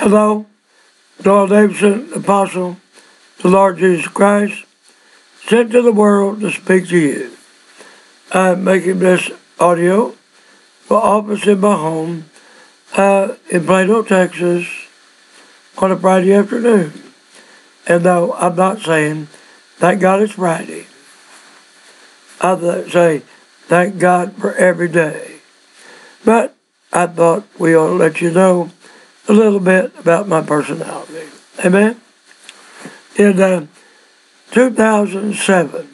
Hello, Doyle Davidson, Apostle, the Lord Jesus Christ, sent to the world to speak to you. I'm making this audio for office in my home in Plano, Texas, on a Friday afternoon. And no, I'm not saying, thank God it's Friday. I say, thank God for every day. But I thought we ought to let you know a little bit about my personality. Amen? In 2007,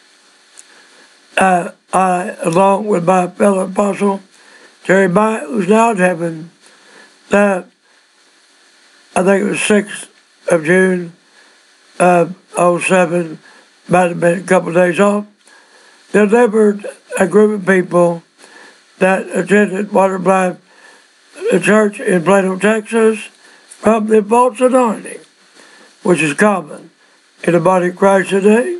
I, along with my fellow apostle, Terry Bynum, who's now in heaven, I think it was 6th of June of 07, might have been a couple of days off, delivered a group of people that attended Water of Life Church in Plano, Texas, from the false anointing, which is common in the body of Christ today,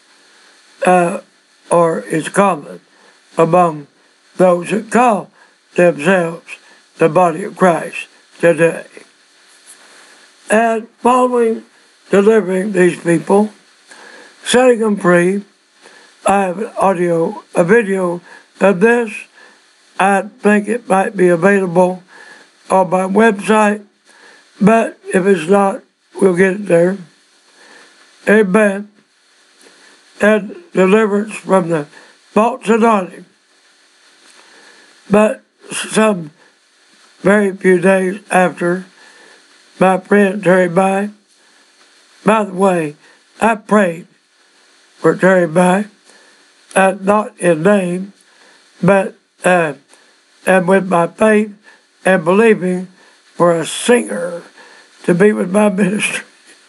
or is common among those that call themselves the body of Christ today. And following delivering these people, setting them free, I have a video of this. I think it might be available on my website, but if it's not, we'll get it there. Amen. And deliverance from the false anointing. But some very few days after, my friend Terry Bynum, by the way, I prayed for Terry Bynum, not in name, but and with my faith and believing for a singer to be with my ministry.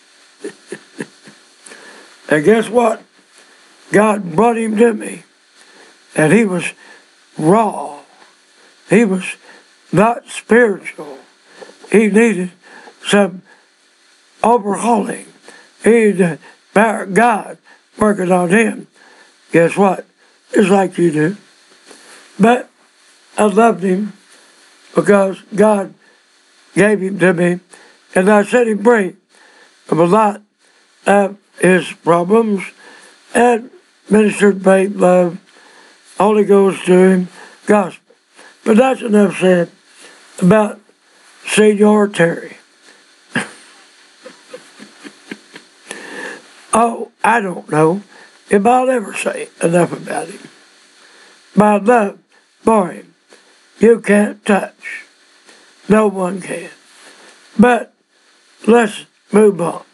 And guess what? God brought him to me, and he was raw. He was not spiritual. He needed some overhauling. He needed the power of God working on him. Guess what? It's like you do. But I loved him because God gave him to me, and I set him free from a lot of his problems and ministered faith, love, Holy Ghost to him, gospel. But that's enough said about Senor Terry. Oh, I don't know if I'll ever say enough about him. My love for him, you can't touch. No one can. But let's move on.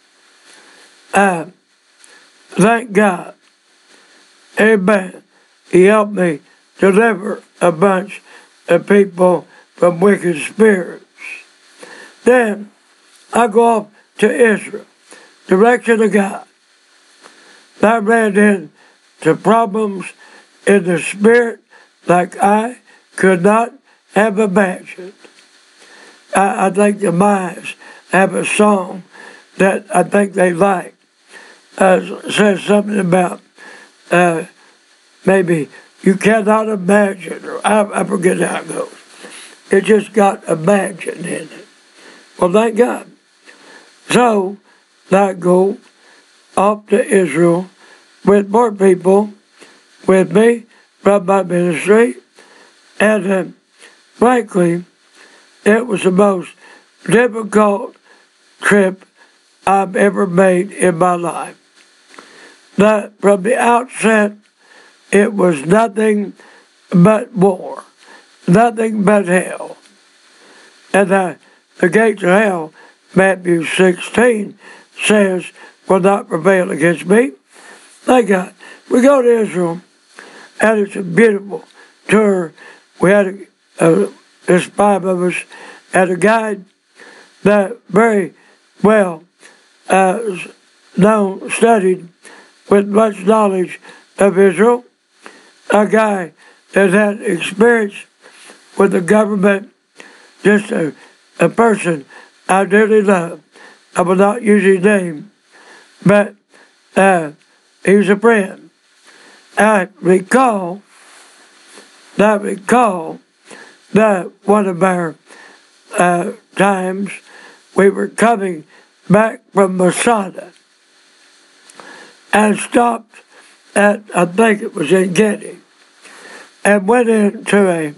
Thank God. Amen. He helped me deliver a bunch of people from wicked spirits. Then I go off to Israel, direction of God. I ran into problems in the spirit like I could not have imagined. I think the Mayas have a song that I think they like. Says something about maybe you cannot imagine, or I forget how it goes. It just got imagine in it. Well, thank God. So I go off to Israel with more people with me from my ministry, and frankly, it was the most difficult trip I've ever made in my life. That from the outset, it was nothing but war, nothing but hell. And the gates of hell, Matthew 16, says, will not prevail against me. Thank God. We go to Israel, and it's a beautiful tour. We had there's 5 of us, and a guide that very well studied with much knowledge of Israel, a guy that had experience with the government, just a person I dearly love. I will not use his name, but he was a friend. I recall that one of our times we were coming back from Masada and stopped at, I think it was in Getty, and went into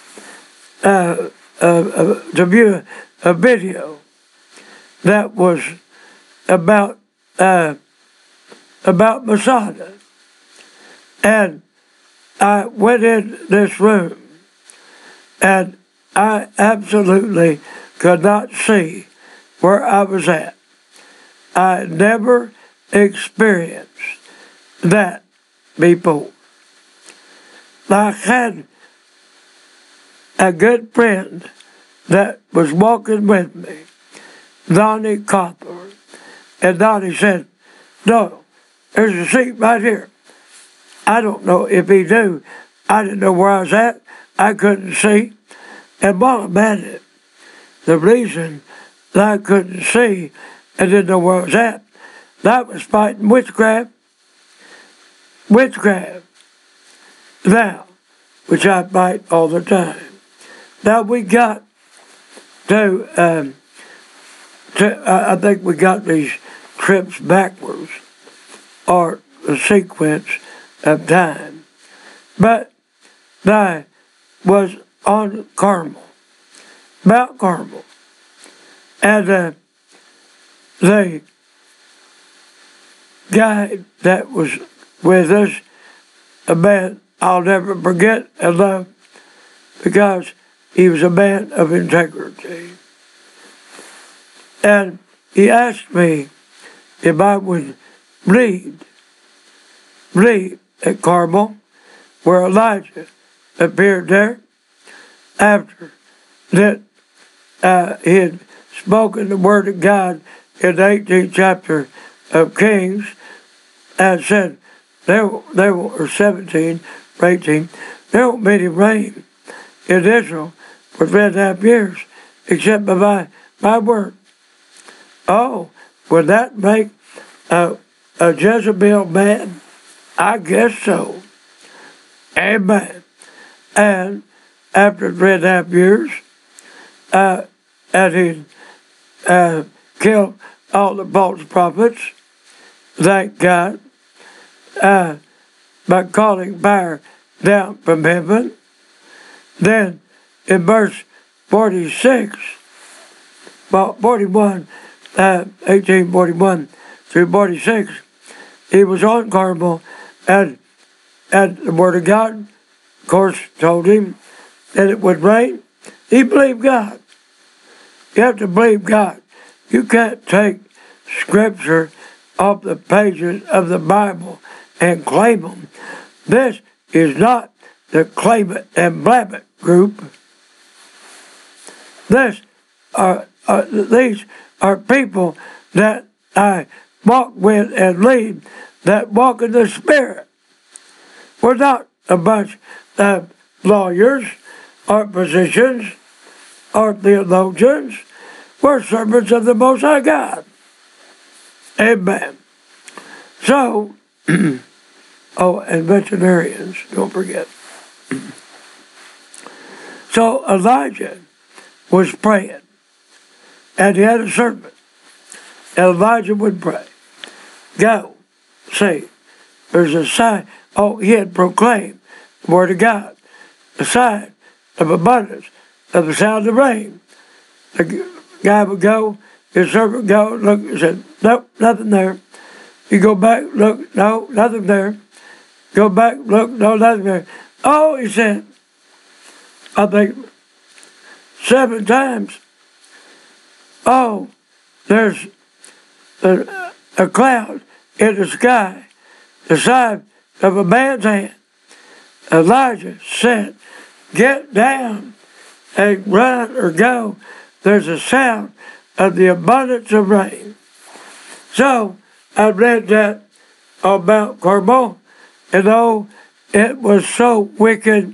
to view a video that was about Masada. And I went in this room, and I absolutely could not see where I was at. I never experienced that before. I had a good friend that was walking with me, Donnie Copper, and Donnie said, "No, there's a seat right here." I don't know if he knew. I didn't know where I was at. I couldn't see. And while I'm at it, the reason that I couldn't see and didn't know where I was at, that was fighting witchcraft. Witchcraft. Now, which I fight all the time. Now we got to I think we got these trips backwards, or the sequence of time. But I was on Carmel, Mount Carmel, and the guy that was with us, a man I'll never forget and love, because he was a man of integrity. And he asked me if I would read at Carmel, where Elijah appeared there, after that he had spoken the word of God in the 18th chapter of Kings, and said, or 17 or 18, there won't be any rain in Israel for 3.5 years, except by my word. Oh, would that make a Jezebel mad? I guess so. Amen. And after 3.5 years, and he killed all the false prophets, thank God, by calling fire down from heaven. Then in verse 46, well, 41, 1841 through 46, he was on Carmel, and the Word of God, of course, told him that it would rain. He believed God. You have to believe God. You can't take Scripture off the pages of the Bible and claim them. This is not the claim it and blab it group. These are people that I walk with and lead, that walk in the Spirit. We're not a bunch of lawyers or physicians or theologians. We're servants of the Most High God. Amen. So, oh, and veterinarians, don't forget. So Elijah was praying, and he had a servant. And Elijah would pray, "Go, see, there's a sign." Oh, he had proclaimed the word of God, the sign of abundance, of the sound of rain. The guy would go, his servant would go, look, he said, "Nope, nothing there." You go back, look, no, nothing there. Go back, look, no, nothing there. Oh, he said, I think 7 times. Oh, there's a cloud in the sky, the size of a man's hand. Elijah said, "Get down and run or go. There's a sound of the abundance of rain." So I read that on Mount Carmel, and oh, it was so wicked,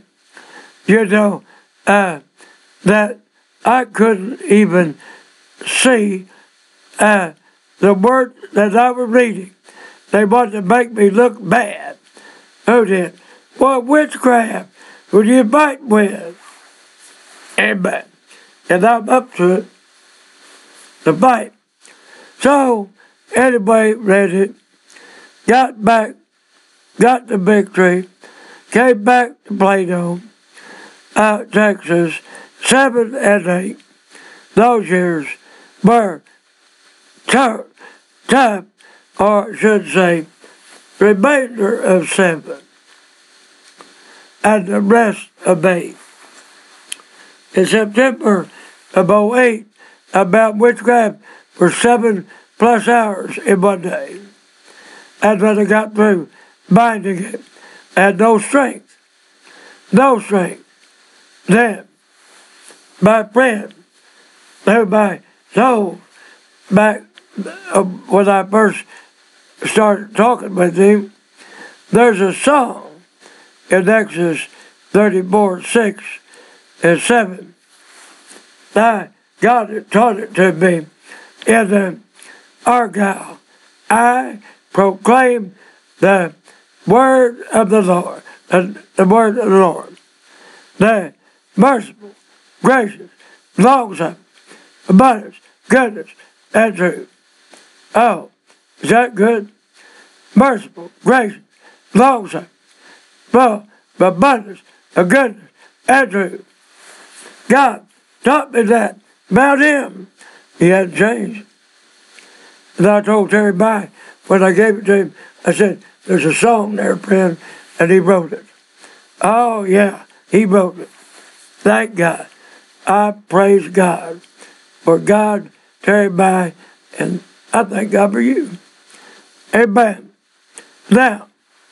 that I couldn't even see the word that I was reading. They wanted to make me look bad. Who did? What witchcraft? Who do you fight with? Amen. And I'm up to it. to fight. So, anyway, read it, got back, got the victory, came back to Plato, Texas, 7 and 8. Those years were tough, or I should say, remainder of 7, and the rest of 8. In September of 08, about witchcraft for 7+ hours in one day. And when I got through binding it, I had no strength. No strength. Then, my friend, whom I told back when I first started talking with him, there's a song in Exodus 34, 6 and 7. God taught it to me in the Argyle. I proclaim the word of the Lord, the word of the Lord, the merciful, gracious, long-suffering, abundance, goodness, and truth. Oh, is that good? Merciful, gracious, long-suffering, full of abundance, of goodness, and truth. God taught me that about him. He hadn't changed. And I told Terry By when I gave it to him, I said, there's a song there, friend, and he wrote it. Oh, yeah, he wrote it. Thank God. I praise God for God, Terry By, and I thank God for you. Amen. Now,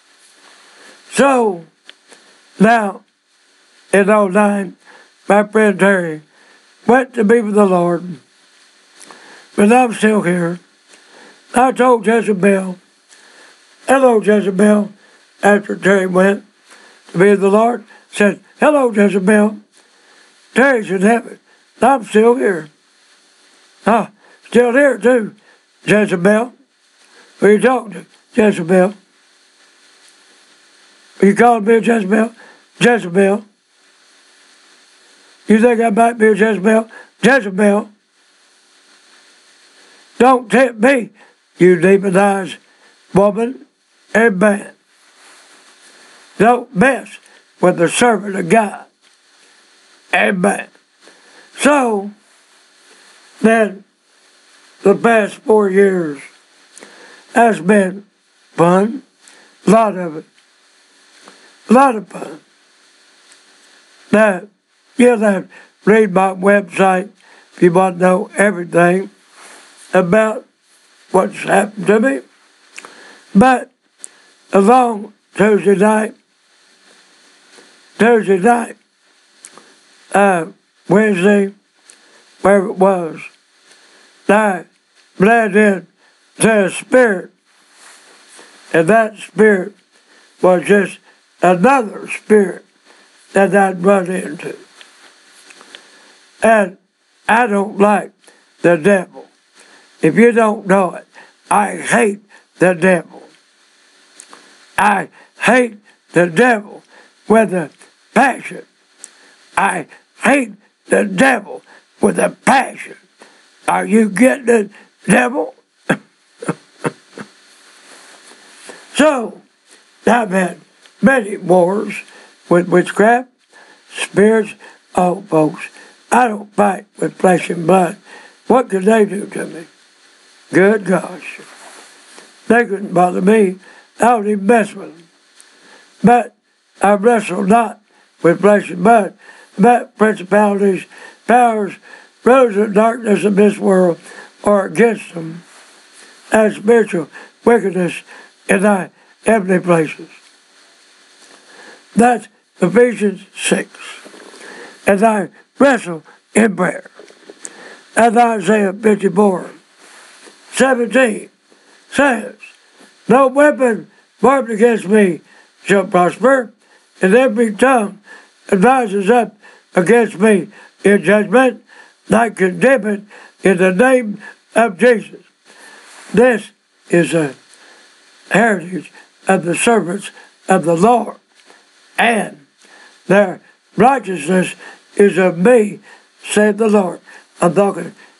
in 09, my friend Terry went to be with the Lord, but I'm still here. I told Jezebel, hello, Jezebel, after Terry went to be with the Lord, said, hello, Jezebel. Terry's in heaven. I'm still here. Still here too, Jezebel. Who are you talking to, Jezebel? Are you calling me a Jezebel? Jezebel. You think I might be a Jezebel? Jezebel. Don't tempt me, you demonized woman and man. Don't mess with the servant of God. Amen. So, then, the past 4 years has been fun. A lot of it. A lot of fun. Now, you'll have to read my website if you want to know everything about what's happened to me. But along Tuesday night, Wednesday, wherever it was, I bled into a spirit, and that spirit was just another spirit that I'd run into. And I don't like the devil. If you don't know it, I hate the devil. I hate the devil with a passion. I hate the devil with a passion. Are you getting the devil? So, I've had many wars with witchcraft, spirits. Oh, folks, I don't fight with flesh and blood. What could they do to me? Good gosh. They couldn't bother me. I don't even mess with them. But I wrestle not with flesh and blood, but principalities, powers, rulers of darkness of this world are against them, and spiritual wickedness in thy heavenly places. That's Ephesians 6. And I wrestle in prayer. And Isaiah 54:17 says, no weapon formed against me shall prosper, and every tongue that rises up against me in judgment, I condemn it in the name of Jesus. This is a heritage of the servants of the Lord, and their righteousness is of me, said the Lord. I'm talking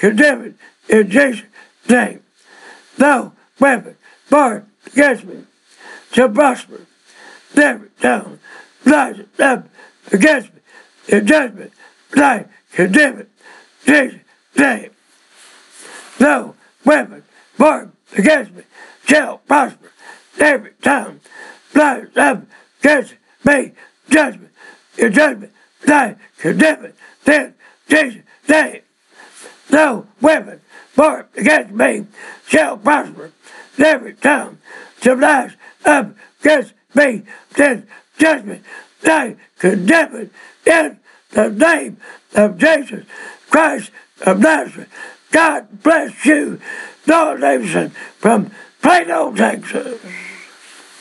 condemn it in Jesus' name. No weapon formed against me shall prosper. Every tongue rises up against me in judgment. I condemn it in Jesus' name. No weapon formed against me shall prosper. Every tongue rises up against me judgment. In judgment, I condemn it in Jesus' name. No weapon formed against me shall prosper. Every tongue shall rise up against me in judgment. I condemn it in the name of Jesus Christ of Nazareth. God bless you, Noah Davidson from Plano, Texas.